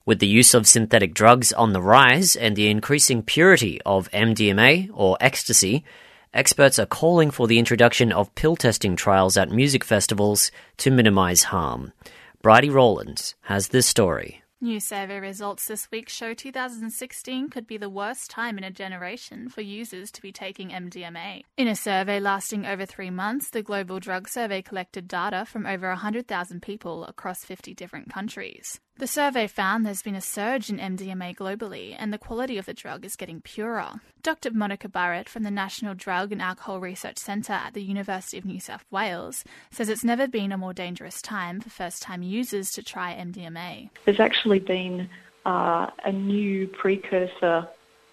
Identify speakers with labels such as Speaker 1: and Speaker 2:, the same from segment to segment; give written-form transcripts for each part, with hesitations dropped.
Speaker 1: With the use of synthetic drugs on the rise and the increasing purity of MDMA, or ecstasy, experts are calling for the introduction of pill testing trials at music festivals to minimise harm. Bridie Rowlands has this story.
Speaker 2: New survey results this week show 2016 could be the worst time in a generation for users to be taking MDMA. In a survey lasting over 3 months, the Global Drug Survey collected data from over 100,000 people across 50 different countries. The survey found there's been a surge in MDMA globally and the quality of the drug is getting purer. Dr. Monica Barrett from the National Drug and Alcohol Research Centre at the University of New South Wales says it's never been a more dangerous time for first-time users to try MDMA.
Speaker 3: There's actually been a new precursor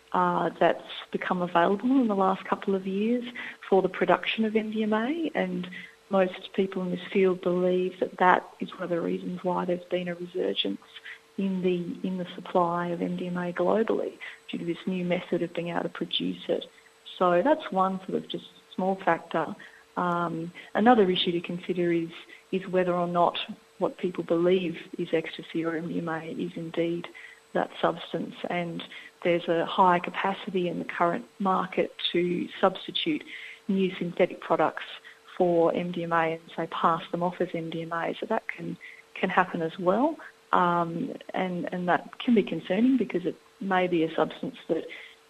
Speaker 3: that's become available in the last couple of years for the production of MDMA, and most people in this field believe that that is one of the reasons why there's been a resurgence in the supply of MDMA globally, due to this new method of being able to produce it. So that's one sort of just small factor. Another issue to consider is whether or not what people believe is ecstasy or MDMA is indeed that substance, and there's a high capacity in the current market to substitute new synthetic products for MDMA and, say, pass them off as MDMA. So that can happen as well, and that can be concerning because it may be a substance that,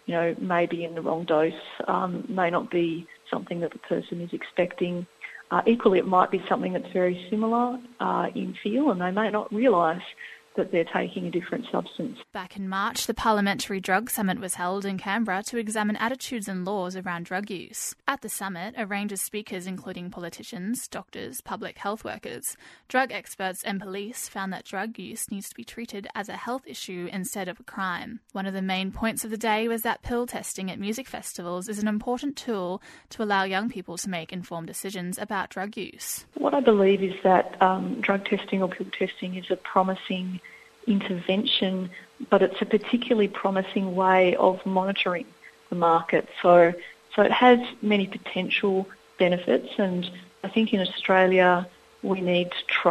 Speaker 3: may be in the wrong dose, may not be something that the person is expecting. Equally, it might be something that's very similar in feel, and they may not realise that they're taking a different substance.
Speaker 2: Back in March, the Parliamentary Drug Summit was held in Canberra to examine attitudes and laws around drug use. At the summit, a range of speakers, including politicians, doctors, public health workers, drug experts and police, found that drug use needs to be treated as a health issue instead of a crime. One of the main points of the day was that pill testing at music festivals is an important tool to allow young people to make informed decisions about drug use.
Speaker 3: What I believe is that drug testing or pill testing is a promising intervention, but it's a particularly promising way of monitoring the market. So it has many potential benefits, and I think in Australia we need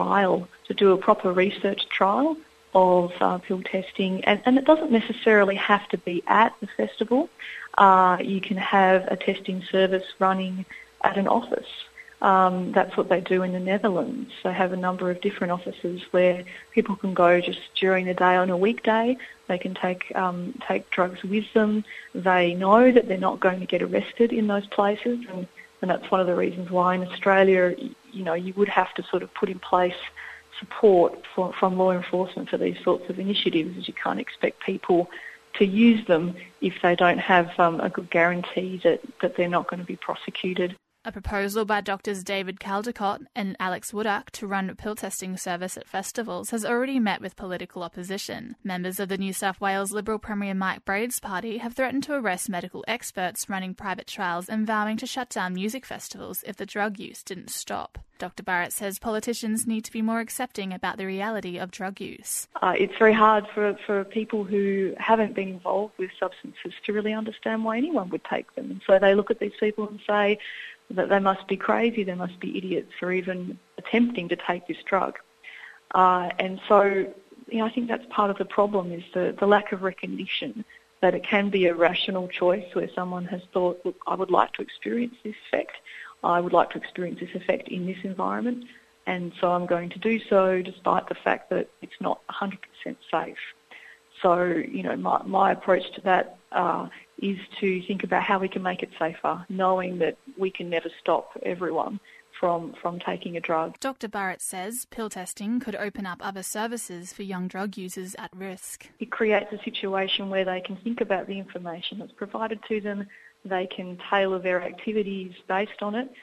Speaker 3: to do a proper research trial of pill testing, and it doesn't necessarily have to be at the festival. You can have a testing service running at an office. That's what they do in the Netherlands. They have a number of different offices where people can go just during the day on a weekday. They can take drugs with them. They know that they're not going to get arrested in those places, and that's one of the reasons why in Australia, you would have to sort of put in place support from law enforcement for these sorts of initiatives, as you can't expect people to use them if they don't have a good guarantee that they're not going to be prosecuted.
Speaker 2: A proposal by Drs David Caldecott and Alex Woodach to run a pill testing service at festivals has already met with political opposition. Members of the New South Wales Liberal Premier Mike Braid's party have threatened to arrest medical experts running private trials and vowing to shut down music festivals if the drug use didn't stop. Dr Barrett says politicians need to be more accepting about the reality of drug use.
Speaker 3: It's very hard for people who haven't been involved with substances to really understand why anyone would take them. And so they look at these people and say that they must be crazy, they must be idiots for even attempting to take this drug. And so, I think that's part of the problem, is the lack of recognition that it can be a rational choice where someone has thought, look, I would like to experience this effect. I would like to experience this effect in this environment, and so I'm going to do so despite the fact that it's not 100% safe. So, my approach to that is to think about how we can make it safer, knowing that we can never stop everyone from taking a drug.
Speaker 2: Dr Barrett says pill testing could open up other services for young drug users at risk.
Speaker 3: It creates a situation where they can think about the information that's provided to them. They can tailor their activities based on it.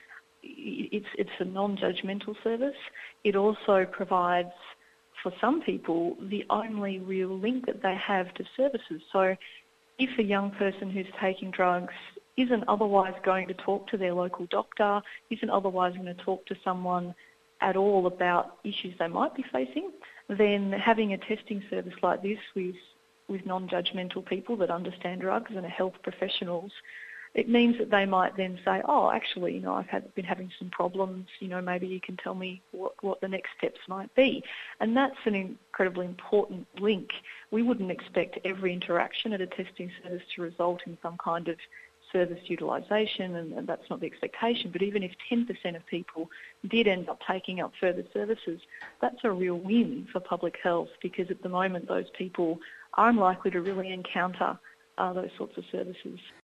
Speaker 3: It's a non-judgmental service. It also provides, for some people, the only real link that they have to services. So if a young person who's taking drugs isn't otherwise going to talk to their local doctor, isn't otherwise going to talk to someone at all about issues they might be facing, then having a testing service like this with non-judgmental people that understand drugs and are health professionals it means that they might then say, oh, actually, I've been having some problems, maybe you can tell me what the next steps might be. And that's an incredibly important link. We wouldn't expect every interaction at a testing service to result in some kind of service utilisation, and that's not the expectation. But even if 10% of people did end up taking up further services, that's a real win for public health, because at the moment those people are unlikely to really encounter those sorts of services.